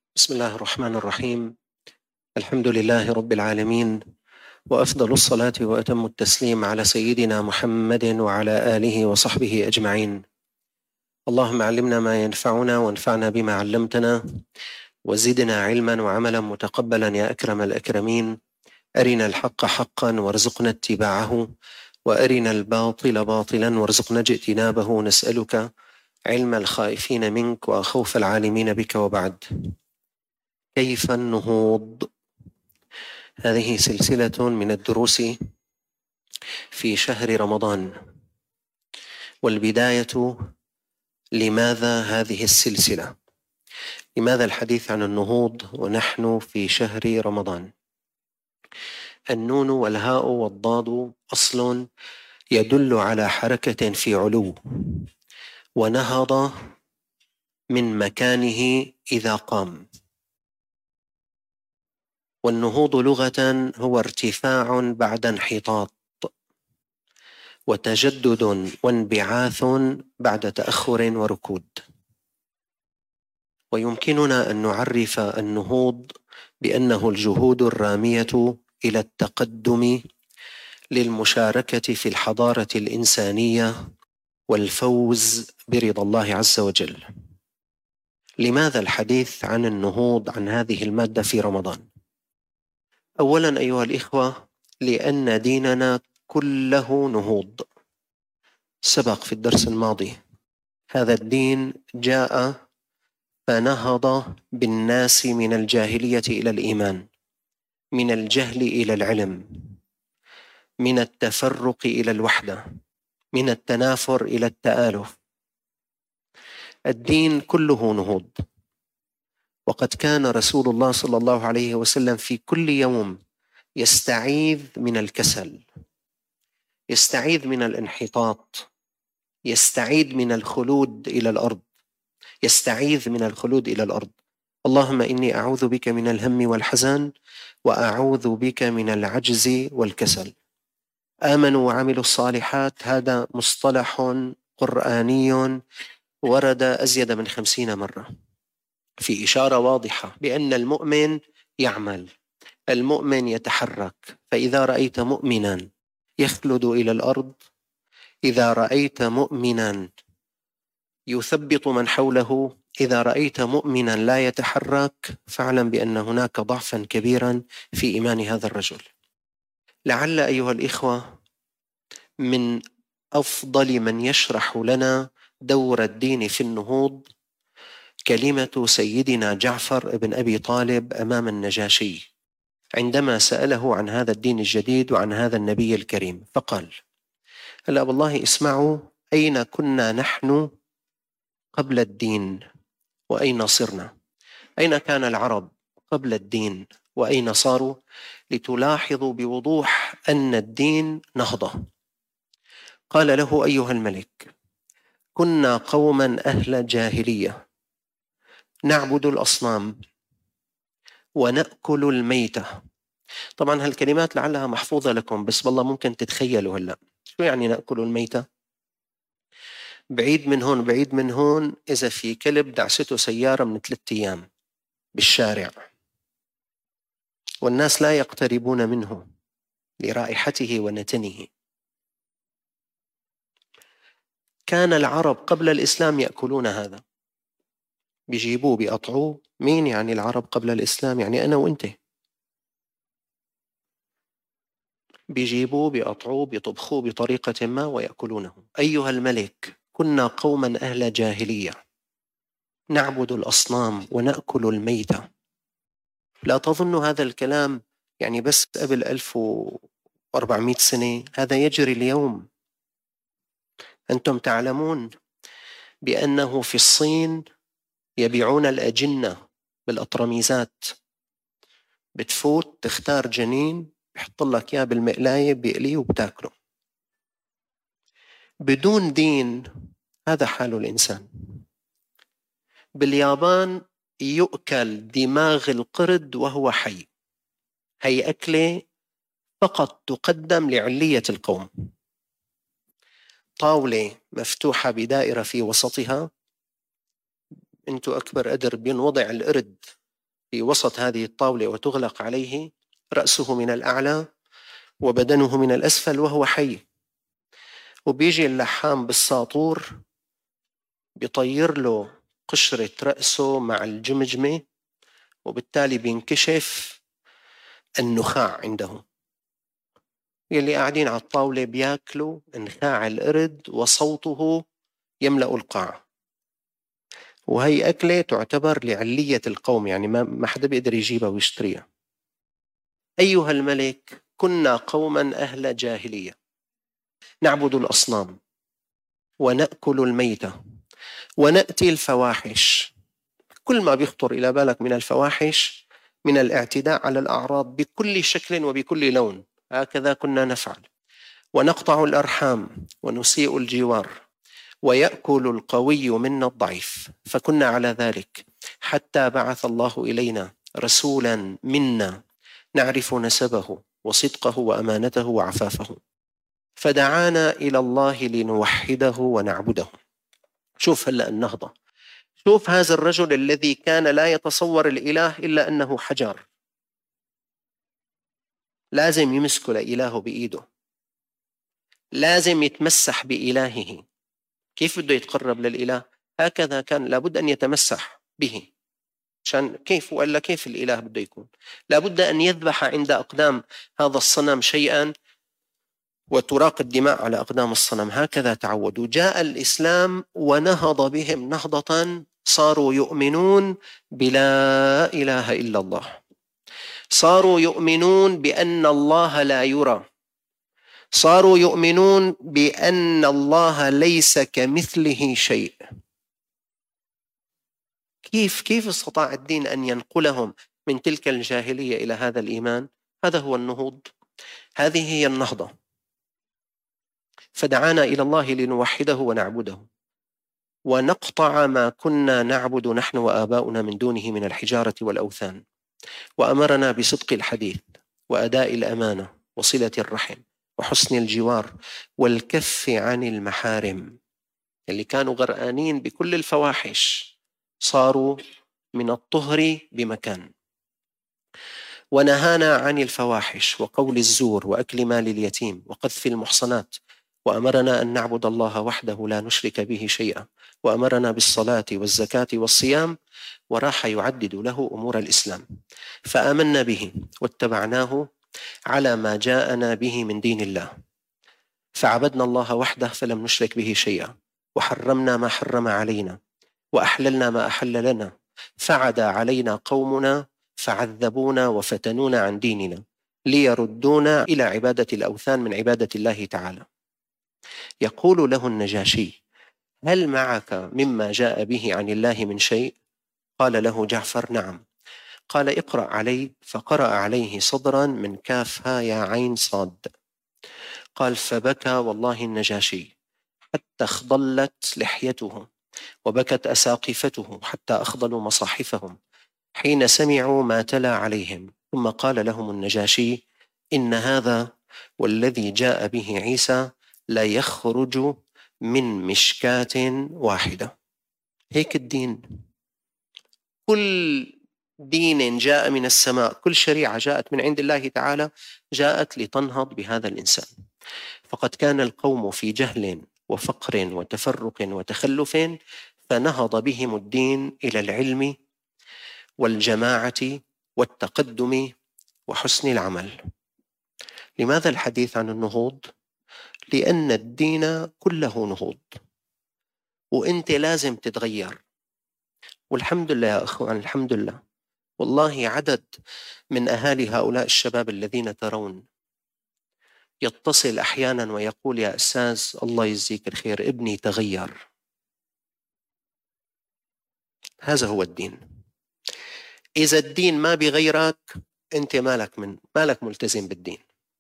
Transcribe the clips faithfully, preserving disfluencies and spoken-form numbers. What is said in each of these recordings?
بسم الله الرحمن الرحيم. الحمد لله رب العالمين، وأفضل الصلاة وأتم التسليم على سيدنا محمد وعلى آله وصحبه أجمعين. اللهم علمنا ما ينفعنا وانفعنا بما علمتنا، وزدنا علما وعملا متقبلا يا أكرم الأكرمين. أرنا الحق حقا وارزقنا اتباعه، وأرنا الباطل باطلا وارزقنا اجتنابه. نسألك علم الخائفين منك وخوف العالمين بك. وبعد، كيف النهوض؟ هذه سلسلة من الدروس في شهر رمضان. والبداية، لماذا هذه السلسلة؟ لماذا الحديث عن النهوض ونحن في شهر رمضان؟ النون والهاء والضاد أصل يدل على حركة في علو، ونهض من مكانه إذا قام. والنهوض لغة هو ارتفاع بعد انحطاط، وتجدد وانبعاث بعد تأخر وركود. ويمكننا أن نعرف النهوض بأنه الجهود الرامية إلى التقدم للمشاركة في الحضارة الإنسانية والفوز برضا الله عز وجل. لماذا الحديث عن النهوض، عن هذه المادة في رمضان؟ أولا أيها الإخوة، لأن ديننا كله نهوض. سبق في الدرس الماضي، هذا الدين جاء فنهض بالناس من الجاهلية إلى الإيمان، من الجهل إلى العلم، من التفرق إلى الوحدة، من التنافر إلى التآلف. الدين كله نهوض. وقد كان رسول الله صلى الله عليه وسلم في كل يوم يستعيذ من الكسل، يستعيذ من الانحطاط، يستعيذ من الخلود إلى الأرض، يستعيذ من الخلود إلى الأرض. اللهم إني أعوذ بك من الهم والحزن، وأعوذ بك من العجز والكسل. آمنوا وعملوا الصالحات، هذا مصطلح قرآني ورد أزيد من خمسين مرة، في إشارة واضحة بأن المؤمن يعمل، المؤمن يتحرك. فإذا رأيت مؤمنا يخلد إلى الأرض، إذا رأيت مؤمنا يثبط من حوله، إذا رأيت مؤمنا لا يتحرك، فاعلم بأن هناك ضعفا كبيرا في إيمان هذا الرجل. لعل أيها الإخوة من أفضل من يشرح لنا دور الدين في النهوض كلمة سيدنا جعفر بن أبي طالب أمام النجاشي عندما سأله عن هذا الدين الجديد وعن هذا النبي الكريم، فقال: هلا والله اسمعوا، أين كنا نحن قبل الدين وأين صرنا؟ أين كان العرب قبل الدين وأين صاروا؟ لتلاحظوا بوضوح أن الدين نهضة. قال له: أيها الملك، كنا قوما أهل جاهلية نعبد الأصنام ونأكل الميتة. طبعا هالكلمات لعلها محفوظة لكم، بس والله ممكن تتخيلوا هلأ شو يعني نأكل الميتة. بعيد من هون بعيد من هون، إذا في كلب دعسته سيارة من ثلاثة أيام بالشارع والناس لا يقتربون منه لرائحته ونتنه. كان العرب قبل الإسلام يأكلون هذا، بيجيبوه بيقطعوه. مين يعني العرب قبل الإسلام؟ يعني أنا وإنت. بيجيبوه بيقطعوه بيطبخوه بطريقة ما ويأكلونه. أيها الملك، كنا قوما أهل جاهلية نعبد الأصنام ونأكل الميتة. لا تظن هذا الكلام يعني بس قبل ألف وأربعمائة سنة، هذا يجري اليوم. أنتم تعلمون بأنه في الصين يبيعون الأجنة بالأطرميزات. بتفوت تختار جنين، بحط لك إياه بالمقلاية بيقليه وبتاكله. بدون دين هذا حال الإنسان. باليابان يؤكل دماغ القرد وهو حي. هي أكلة فقط تقدم لعلية القوم. طاولة مفتوحة بدائرة في وسطها، انتو أكبر قدر بينوضع القرد في وسط هذه الطاولة وتغلق عليه، رأسه من الأعلى وبدنه من الأسفل وهو حي، وبيجي اللحام بالساطور بيطير له قشرة رأسه مع الجمجمة، وبالتالي بينكشف النخاع عنده. يلي قاعدين على الطاولة بياكلوا نخاع القرد وصوته يملأ القاعة، وهي أكلة تعتبر لعلية القوم، يعني ما حدا بيقدر يجيبها ويشتريها. أيها الملك، كنا قوما أهل جاهلية نعبد الأصنام ونأكل الميتة ونأتي الفواحش، كل ما بيخطر إلى بالك من الفواحش، من الاعتداء على الأعراض بكل شكل وبكل لون، هكذا كنا نفعل. ونقطع الأرحام ونسيء الجوار، ويأكل القوي منا الضعيف، فكنا على ذلك حتى بعث الله إلينا رسولا منا نعرف نسبه وصدقه وأمانته وعفافه، فدعانا إلى الله لنوحده ونعبده. شوف هلأ النهضة، شوف هذا الرجل الذي كان لا يتصور الإله إلا أنه حجر، لازم يمسك لإله بإيده، لازم يتمسح بإلهه. كيف بده يتقرب للإله؟ هكذا كان لابد أن يتمسح به. عشان كيف؟ وإلا كيف الإله بده يكون؟ لابد أن يذبح عند أقدام هذا الصنم شيئا وتراق الدماء على أقدام الصنم، هكذا تعودوا. جاء الإسلام ونهض بهم نهضة، صاروا يؤمنون بلا إله إلا الله، صاروا يؤمنون بأن الله لا يرى، صاروا يؤمنون بأن الله ليس كمثله شيء. كيف كيف استطاع الدين أن ينقلهم من تلك الجاهلية إلى هذا الإيمان؟ هذا هو النهوض، هذه هي النهضة. فدعانا إلى الله لنوحده ونعبده ونقطع ما كنا نعبد نحن وآباؤنا من دونه من الحجارة والأوثان، وأمرنا بصدق الحديث وأداء الأمانة وصلة الرحم وحسن الجوار والكف عن المحارم. اللي كانوا غرقانين بكل الفواحش صاروا من الطهر بمكان. ونهانا عن الفواحش وقول الزور وأكل مال اليتيم وقذف المحصنات، وأمرنا أن نعبد الله وحده لا نشرك به شيئا، وأمرنا بالصلاة والزكاة والصيام، وراح يعدد له أمور الإسلام. فآمنا به واتبعناه على ما جاءنا به من دين الله، فعبدنا الله وحده فلم نشرك به شيئا، وحرمنا ما حرم علينا، وأحللنا ما أحل لنا، فعدا علينا قومنا فعذبونا وفتنونا عن ديننا ليردونا إلى عبادة الأوثان من عبادة الله تعالى. يقول له النجاشي: هل معك مما جاء به عن الله من شيء؟ قال له جعفر: نعم. قال: اقرأ علي، فقرأ عليه صدرا من كاف ها يا عين صاد. قال: فبكى والله النجاشي حتى اخضلت لحيته وبكت أساقفته حتى أخضلوا مصاحفهم حين سمعوا ما تلا عليهم. ثم قال لهم النجاشي: إن هذا والذي جاء به عيسى لا يخرج من مشكاة واحدة. هيك الدين، كل دين جاء من السماء، كل شريعة جاءت من عند الله تعالى جاءت لتنهض بهذا الإنسان. فقد كان القوم في جهل وفقر وتفرق وتخلف، فنهض بهم الدين إلى العلم والجماعة والتقدم وحسن العمل. لماذا الحديث عن النهوض؟ لأن الدين كله نهوض، وأنت لازم تتغير. والحمد لله يا أخوان، الحمد لله، والله عدد من أهالي هؤلاء الشباب الذين ترون يتصل أحيانا ويقول: يا أستاذ الله يجزيك الخير، ابني تغير. هذا هو الدين. إذا الدين ما بيغيرك، أنت مالك من مالك ملتزم بالدين.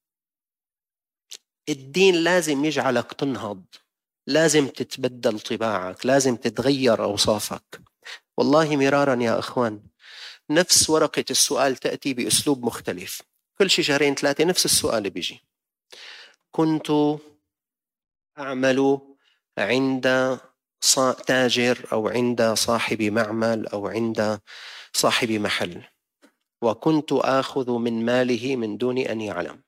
الدين لازم يجعلك تنهض، لازم تتبدل طباعك، لازم تتغير أوصافك. والله مرارا يا أخوان، نفس ورقة السؤال تأتي بأسلوب مختلف، كل شي شهرين ثلاثة نفس السؤال بيجي: كنت أعمل عند تاجر أو عند صاحب معمل أو عند صاحب محل، وكنت آخذ من ماله من دون أن يعلم،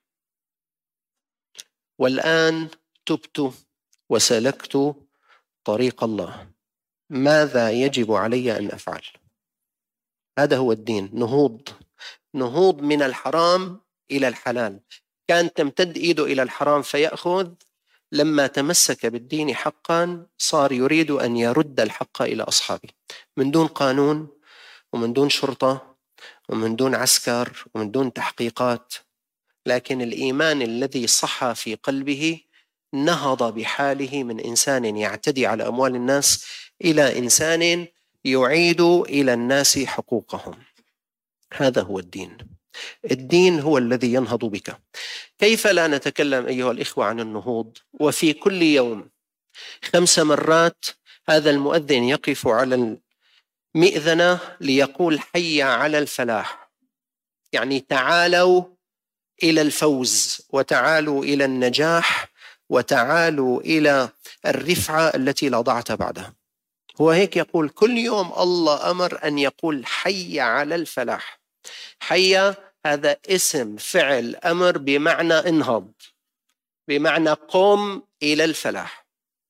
والآن تبت وسلكت طريق الله، ماذا يجب علي أن أفعل؟ هذا هو الدين، نهوض نهوض من الحرام إلى الحلال. كان تمتد إيده إلى الحرام فيأخذ، لما تمسك بالدين حقا صار يريد أن يرد الحق إلى أصحابه، من دون قانون ومن دون شرطة ومن دون عسكر ومن دون تحقيقات، لكن الإيمان الذي صح في قلبه نهض بحاله من إنسان يعتدي على أموال الناس إلى إنسان يعيد إلى الناس حقوقهم. هذا هو الدين. الدين هو الذي ينهض بك. كيف لا نتكلم أيها الإخوة عن النهوض وفي كل يوم خمس مرات هذا المؤذن يقف على المئذنة ليقول حي على الفلاح، يعني تعالوا إلى الفوز، وتعالوا إلى النجاح، وتعالوا إلى الرفعة التي لا ضعت بعدها. هو هيك يقول كل يوم، الله أمر أن يقول حي على الفلاح. حي هذا اسم فعل أمر بمعنى انهض، بمعنى قم إلى الفلاح.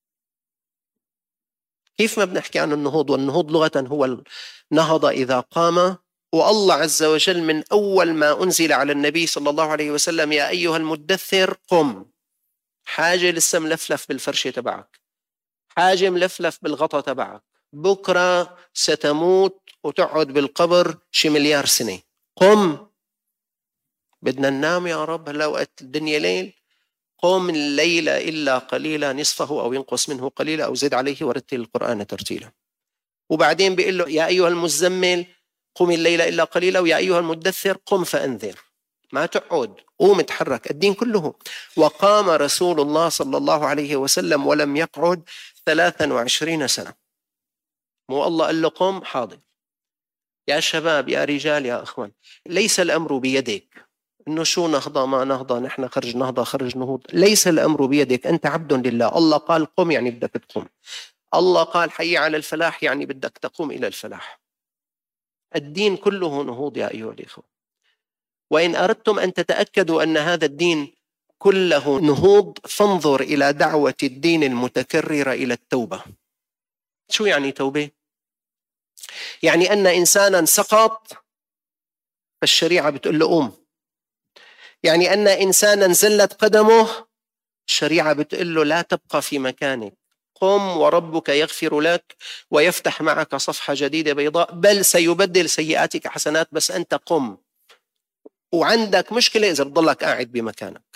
كيف ما بنحكي عن النهوض؟ والنهوض لغة هو النهض إذا قام. والله عز وجل من أول ما أنزل على النبي صلى الله عليه وسلم يا أيها المدثر قم، حاجة لسه ملفلف بالفرشة تبعك، حاجة ملفلف بالغطاء تبعك، بكرة ستموت وتقعد بالقبر شي مليار سنة، قم. بدنا ننام يا رب، هلا وقت الدنيا ليل، قم الليل إلا قليلا نصفه أو ينقص منه قليلا أو زد عليه ورتل القرآن ترتيلا. وبعدين بيقول له يا أيها المزمل قم الليل إلا قليلا، ويا أيها المدثر قم فأنذر. ما تقعد، قوم اتحرك. الدين كله. وقام رسول الله صلى الله عليه وسلم ولم يقعد ثلاثا وعشرين سنة. مو الله قال له قم، حاضر. يا شباب يا رجال يا أخوان، ليس الأمر بيدك إنه شو نهضة ما نهضة، نحن خرج نهضة خرج نهوض، ليس الأمر بيدك، أنت عبد لله. الله قال قم يعني بدك تقوم، الله قال حي على الفلاح يعني بدك تقوم إلى الفلاح. الدين كله نهوض يا أيها الإخوة. وإن أردتم أن تتأكدوا أن هذا الدين كله نهوض، فانظر إلى دعوة الدين المتكررة إلى التوبة. شو يعني توبة؟ يعني أن إنسانا سقط فالشريعة بتقول له قوم. يعني أن إنسانا زلت قدمه، الشريعة بتقول له لا تبقى في مكانك، قم وربك يغفر لك ويفتح معك صفحة جديدة بيضاء، بل سيبدل سيئاتك حسنات، بس أنت قم. وعندك مشكلة إذا بتضلك قاعد بمكانك.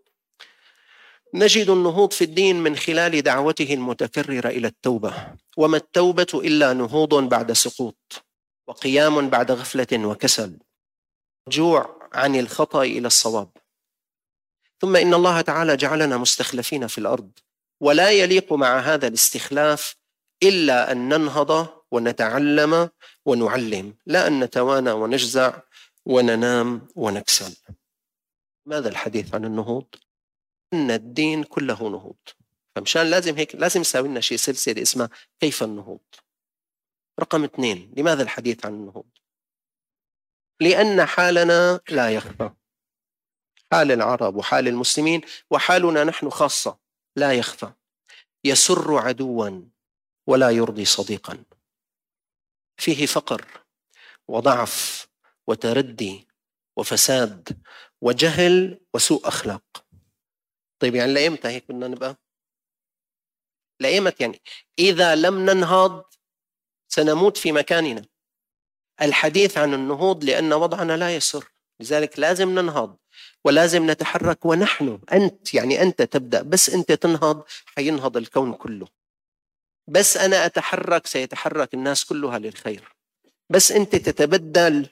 نجد النهوض في الدين من خلال دعوته المتكررة إلى التوبة. وما التوبة إلا نهوض بعد سقوط، وقيام بعد غفلة وكسل، رجوع عن الخطأ إلى الصواب. ثم إن الله تعالى جعلنا مستخلفين في الأرض، ولا يليق مع هذا الاستخلاف إلا أن ننهض ونتعلم ونعلم، لا أن نتوانى ونجزع وننام ونكسل. ماذا الحديث عن النهوض؟ أن الدين كله نهوض. فمشان لازم هيك لازم نساوي لنا شيء سلسلة اسمها كيف النهوض. رقم اثنين، لماذا الحديث عن النهوض؟ لأن حالنا لا يخفى، حال العرب وحال المسلمين وحالنا نحن خاصة لا يخفى. يسر عدوا ولا يرضي صديقا، فيه فقر وضعف وتردي وفساد وجهل وسوء أخلاق. طيب يعني لأيمتى هيك بدنا نبقى؟ لأيمتى يعني؟ إذا لم ننهض سنموت في مكاننا. الحديث عن النهوض لأن وضعنا لا يسر، لذلك لازم ننهض ولازم نتحرك. ونحن أنت يعني أنت تبدأ، بس أنت تنهض حينهض الكون كله. بس أنا أتحرك سيتحرك الناس كلها للخير. بس أنت تتبدل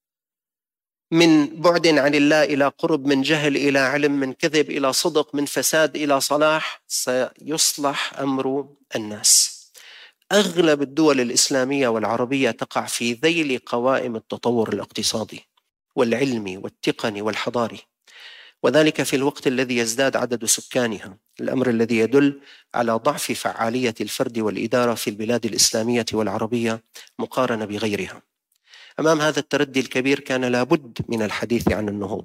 من بعد عن الله إلى قرب، من جهل إلى علم، من كذب إلى صدق، من فساد إلى صلاح، سيصلح أمر الناس. أغلب الدول الإسلامية والعربية تقع في ذيل قوائم التطور الاقتصادي والعلمي والتقني والحضاري، وذلك في الوقت الذي يزداد عدد سكانها، الأمر الذي يدل على ضعف فعالية الفرد والإدارة في البلاد الإسلامية والعربية مقارنة بغيرها. أمام هذا التردي الكبير كان لابد من الحديث عن النهوض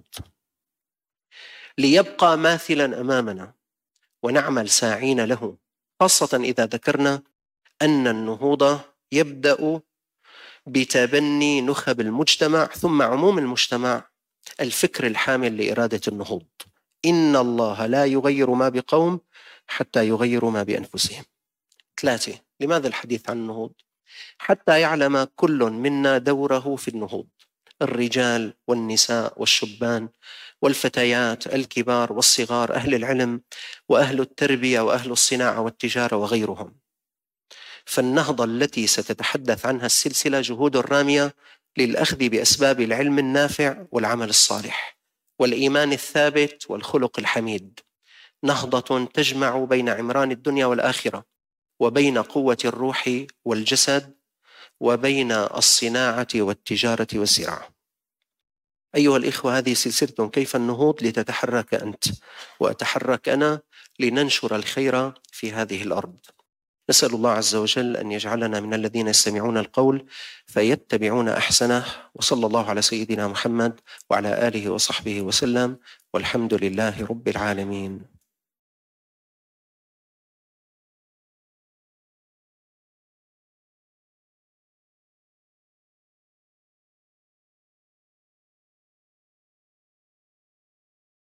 ليبقى ماثلا أمامنا ونعمل ساعين له، خاصة إذا ذكرنا أن النهوض يبدأ بتبني نخب المجتمع ثم عموم المجتمع الفكر الحامل لإرادة النهوض. إن الله لا يغير ما بقوم حتى يغيروا ما بأنفسهم. ثلاثة، لماذا الحديث عن النهوض؟ حتى يعلم كل منا دوره في النهوض، الرجال والنساء والشبان والفتيات، الكبار والصغار، أهل العلم وأهل التربية وأهل الصناعة والتجارة وغيرهم. فالنهضة التي ستتحدث عنها السلسلة جهود رامية للأخذ بأسباب العلم النافع والعمل الصالح والإيمان الثابت والخلق الحميد، نهضة تجمع بين عمران الدنيا والآخرة، وبين قوة الروح والجسد، وبين الصناعة والتجارة والزراعة. أيها الإخوة، هذه سلسلة كيف النهوض لتتحرك أنت وأتحرك أنا لننشر الخير في هذه الأرض. نسأل الله عز وجل أن يجعلنا من الذين يستمعون القول فيتبعون أحسنه، وصلى الله على سيدنا محمد وعلى آله وصحبه وسلم، والحمد لله رب العالمين.